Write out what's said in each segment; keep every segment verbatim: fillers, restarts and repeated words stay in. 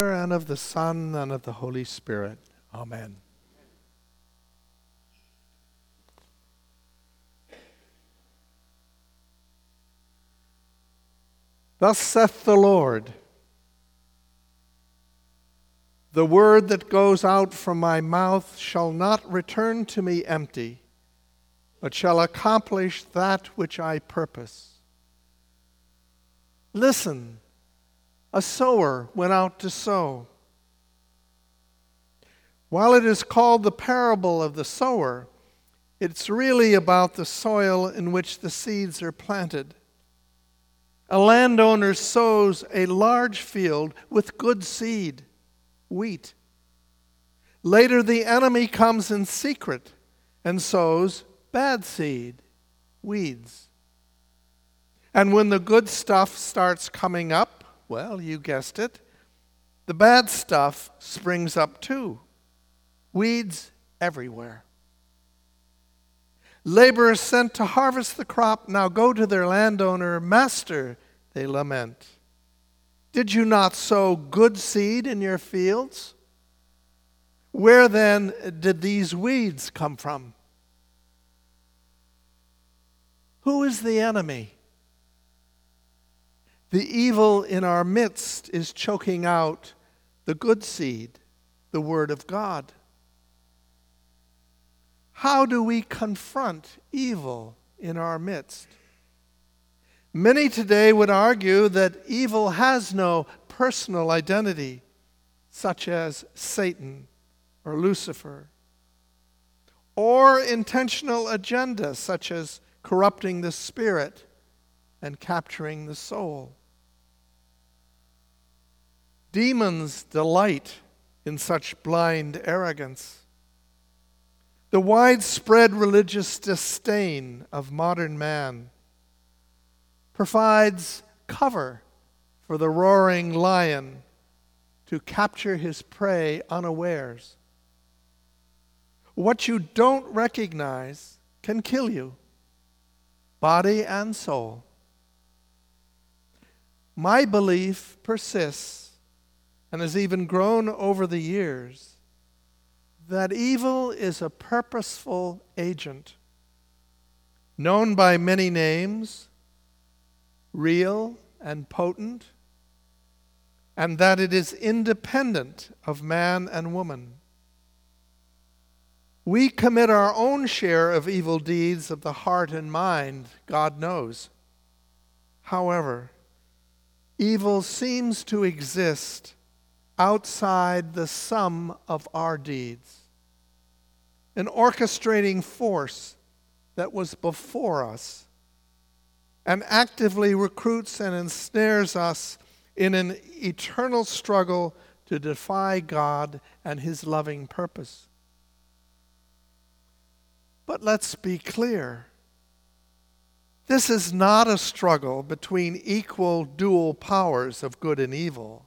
And of the Son, and of the Holy Spirit. Amen. Thus saith the Lord, the word that goes out from my mouth shall not return to me empty, but shall accomplish that which I purpose. Listen. A sower went out to sow. While it is called the parable of the sower, it's really about the soil in which the seeds are planted. A landowner sows a large field with good seed, wheat. Later, the enemy comes in secret and sows bad seed, weeds. And when the good stuff starts coming up, well, you guessed it, the bad stuff springs up too. Weeds everywhere. Laborers sent to harvest the crop now go to their landowner. Master, they lament, did you not sow good seed in your fields? Where then did these weeds come from? Who is the enemy? The evil in our midst is choking out the good seed, the Word of God. How do we confront evil in our midst? Many today would argue that evil has no personal identity, such as Satan or Lucifer, or intentional agenda, such as corrupting the spirit and capturing the soul. Demons delight in such blind arrogance. The widespread religious disdain of modern man provides cover for the roaring lion to capture his prey unawares. What you don't recognize can kill you, body and soul. My belief persists and has even grown over the years, that evil is a purposeful agent, known by many names, real and potent, and that it is independent of man and woman. We commit our own share of evil deeds of the heart and mind, God knows. However, evil seems to exist outside the sum of our deeds, an orchestrating force that was before us and actively recruits and ensnares us in an eternal struggle to defy God and His loving purpose. But let's be clear. This is not a struggle between equal dual powers of good and evil.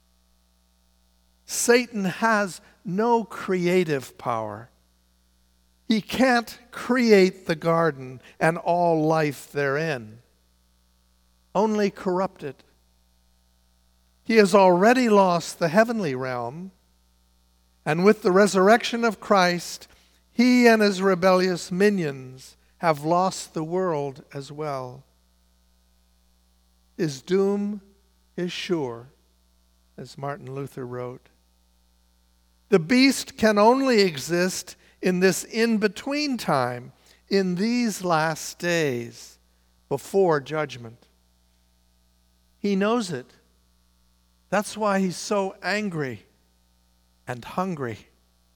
Satan has no creative power. He can't create the garden and all life therein, only corrupt it. He has already lost the heavenly realm, and with the resurrection of Christ, he and his rebellious minions have lost the world as well. His doom is sure, as Martin Luther wrote. The beast can only exist in this in-between time, in these last days, before judgment. He knows it. That's why he's so angry and hungry.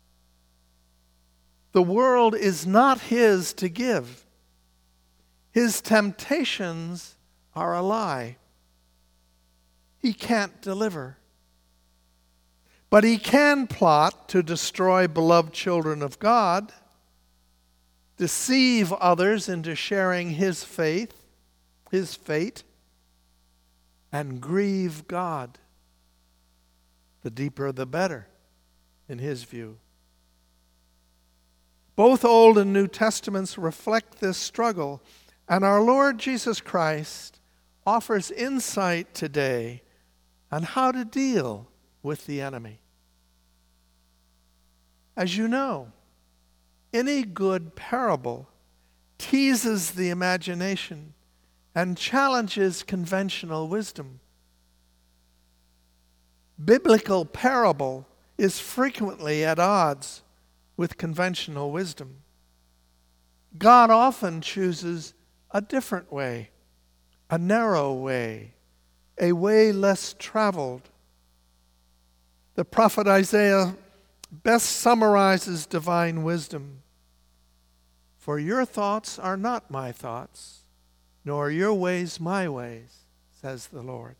The world is not his to give. His temptations are a lie. He can't deliver. But he can plot to destroy beloved children of God, deceive others into sharing his faith, his fate, and grieve God. The deeper the better, in his view. Both Old and New Testaments reflect this struggle, and our Lord Jesus Christ offers insight today on how to deal with the enemy. As you know, any good parable teases the imagination and challenges conventional wisdom. Biblical parable is frequently at odds with conventional wisdom. God often chooses a different way, a narrow way, a way less traveled. The prophet Isaiah best summarizes divine wisdom. For your thoughts are not my thoughts, nor your ways my ways, says the Lord.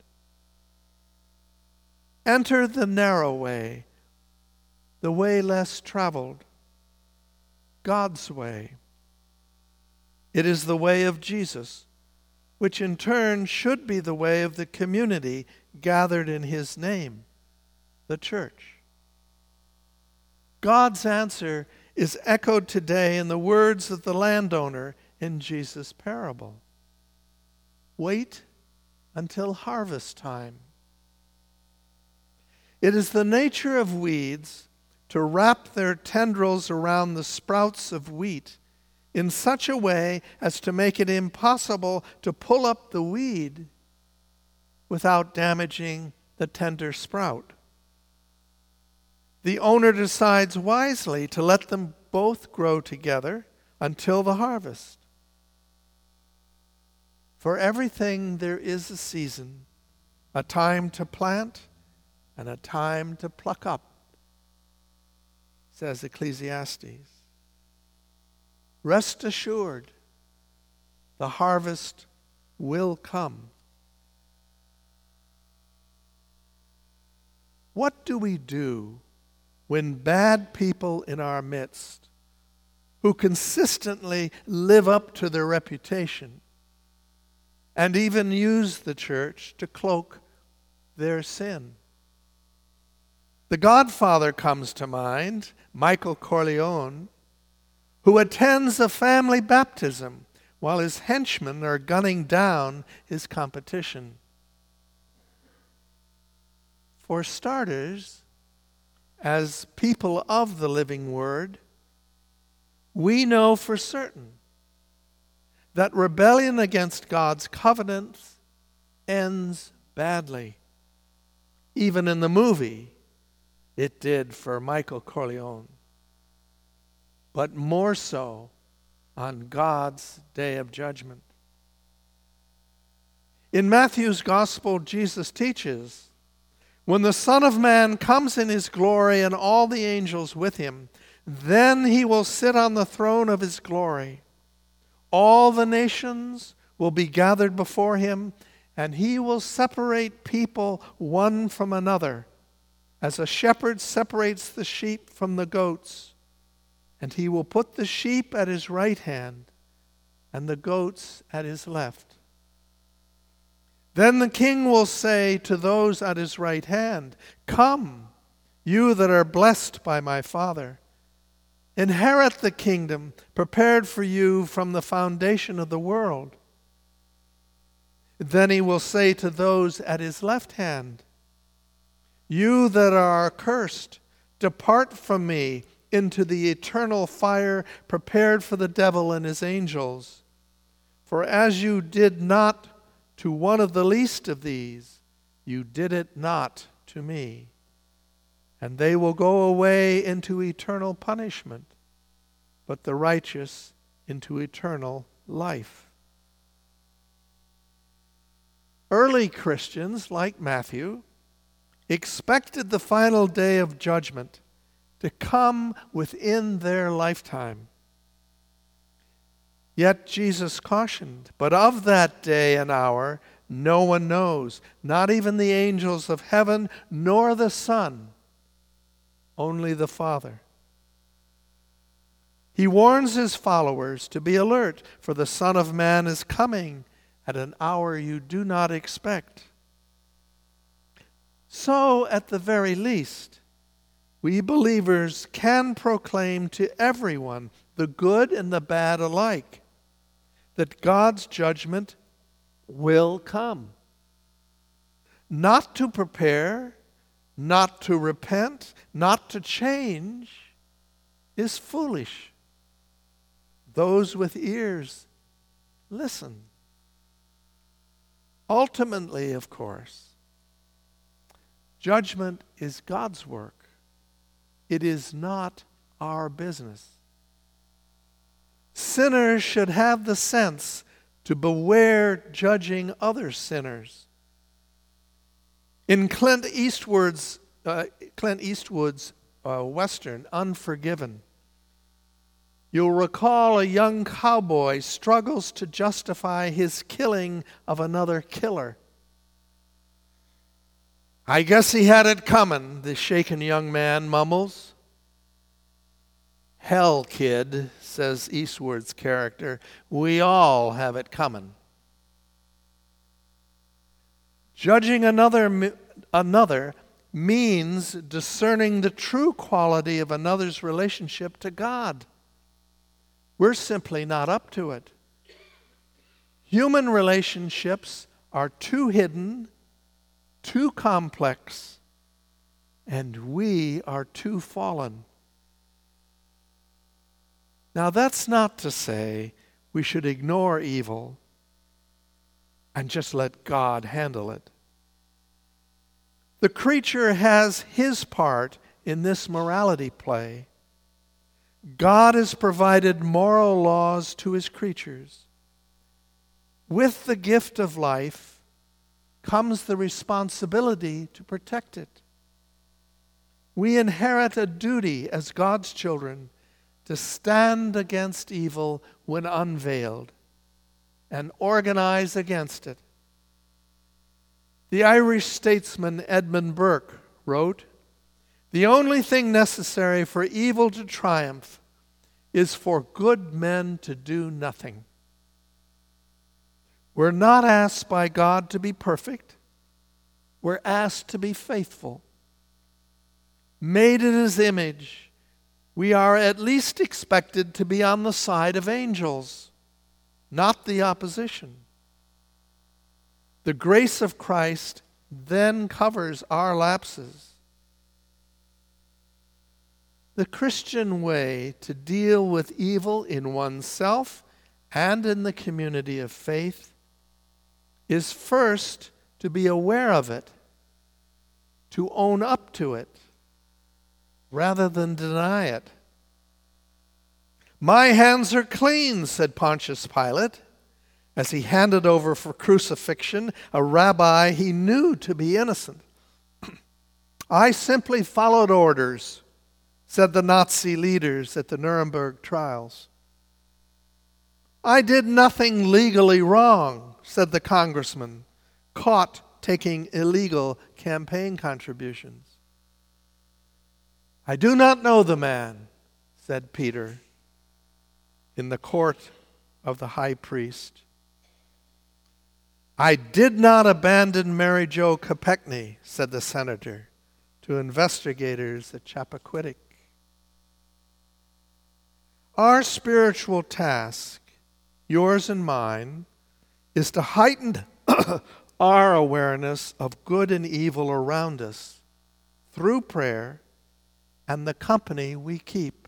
Enter the narrow way, the way less traveled, God's way. It is the way of Jesus, which in turn should be the way of the community gathered in his name, the church. God's answer is echoed today in the words of the landowner in Jesus' parable. Wait until harvest time. It is the nature of weeds to wrap their tendrils around the sprouts of wheat in such a way as to make it impossible to pull up the weed without damaging the tender sprout. The owner decides wisely to let them both grow together until the harvest. For everything there is a season, a time to plant and a time to pluck up, says Ecclesiastes. Rest assured, the harvest will come. What do we do when bad people in our midst, who consistently live up to their reputation and even use the church to cloak their sin? The Godfather comes to mind, Michael Corleone, who attends a family baptism while his henchmen are gunning down his competition. For starters, as people of the living word, we know for certain that rebellion against God's covenant ends badly. Even in the movie, it did for Michael Corleone. But more so on God's day of judgment. In Matthew's gospel, Jesus teaches, when the Son of Man comes in his glory and all the angels with him, then he will sit on the throne of his glory. All the nations will be gathered before him, and he will separate people one from another, as a shepherd separates the sheep from the goats. And he will put the sheep at his right hand and the goats at his left. Then the king will say to those at his right hand, come, you that are blessed by my Father. Inherit the kingdom prepared for you from the foundation of the world. Then he will say to those at his left hand, you that are accursed, depart from me into the eternal fire prepared for the devil and his angels. For as you did not to one of the least of these, you did it not to me. And they will go away into eternal punishment, but the righteous into eternal life. Early Christians, like Matthew, expected the final day of judgment to come within their lifetime. Yet Jesus cautioned, but of that day and hour no one knows, not even the angels of heaven, nor the Son, only the Father. He warns his followers to be alert, for the Son of Man is coming at an hour you do not expect. So, at the very least, we believers can proclaim to everyone, the good and the bad alike, that God's judgment will come. Not to prepare, not to repent, not to change, is foolish. Those with ears, listen. Ultimately, of course, judgment is God's work. It is not our business. Sinners should have the sense to beware judging other sinners. In Clint Eastwood's, uh, Clint Eastwood's uh, Western, Unforgiven, you'll recall a young cowboy struggles to justify his killing of another killer. "I guess he had it coming," the shaken young man mumbles. "Hell, kid," says Eastwood's character, "we all have it coming." Judging another, another means discerning the true quality of another's relationship to God. We're simply not up to it. Human relationships are too hidden, too complex, and we are too fallen. Now, that's not to say we should ignore evil and just let God handle it. The creature has his part in this morality play. God has provided moral laws to his creatures. With the gift of life comes the responsibility to protect it. We inherit a duty as God's children to stand against evil when unveiled and organize against it. The Irish statesman Edmund Burke wrote, "The only thing necessary for evil to triumph is for good men to do nothing." We're not asked by God to be perfect. We're asked to be faithful. Made in his image, we are at least expected to be on the side of angels, not the opposition. The grace of Christ then covers our lapses. The Christian way to deal with evil in oneself and in the community of faith is first to be aware of it, to own up to it, rather than deny it. "My hands are clean," said Pontius Pilate, as he handed over for crucifixion a rabbi he knew to be innocent. "I simply followed orders," said the Nazi leaders at the Nuremberg trials. "I did nothing legally wrong," said the congressman, caught taking illegal campaign contributions. "I do not know the man," said Peter in the court of the high priest. "I did not abandon Mary Jo Kopechne," said the senator to investigators at Chappaquiddick. Our spiritual task, yours and mine, is to heighten our awareness of good and evil around us through prayer and the company we keep.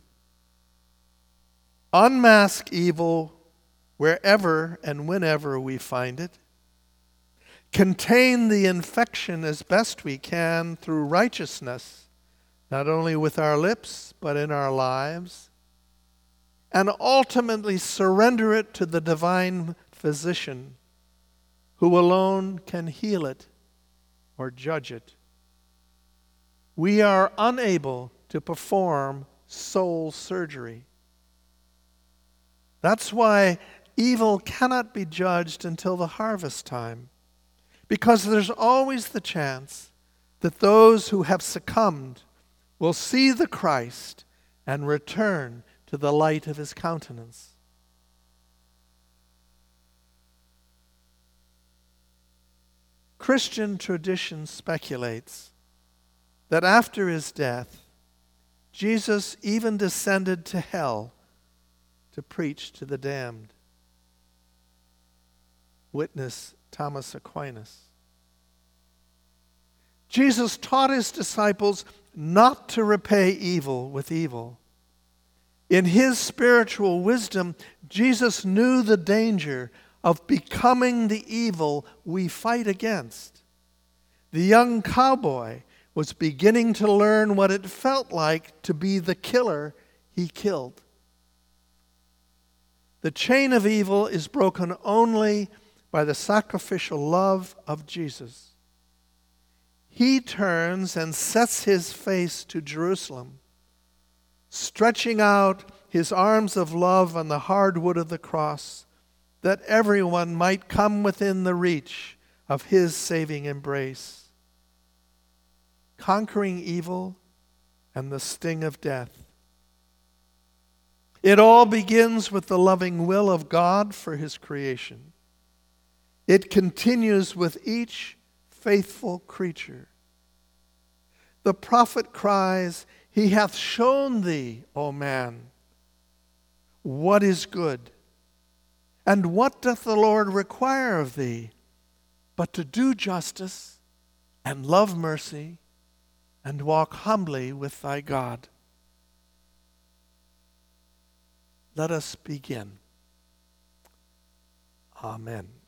Unmask evil wherever and whenever we find it. Contain the infection as best we can through righteousness, not only with our lips, but in our lives. And ultimately surrender it to the divine physician, who alone can heal it or judge it. We are unable to perform soul surgery. That's why evil cannot be judged until the harvest time, because there's always the chance that those who have succumbed will see the Christ and return to the light of his countenance. Christian tradition speculates that after his death, Jesus even descended to hell to preach to the damned. Witness Thomas Aquinas. Jesus taught his disciples not to repay evil with evil. In his spiritual wisdom, Jesus knew the danger of becoming the evil we fight against. The young cowboy was beginning to learn what it felt like to be the killer he killed. The chain of evil is broken only by the sacrificial love of Jesus. He turns and sets his face to Jerusalem, stretching out his arms of love on the hard wood of the cross, that everyone might come within the reach of his saving embrace, conquering evil and the sting of death. It all begins with the loving will of God for his creation. It continues with each faithful creature. The prophet cries, "He hath shown thee, O man, what is good. And what doth the Lord require of thee, but to do justice and love mercy and walk humbly with thy God?" Let us begin. Amen.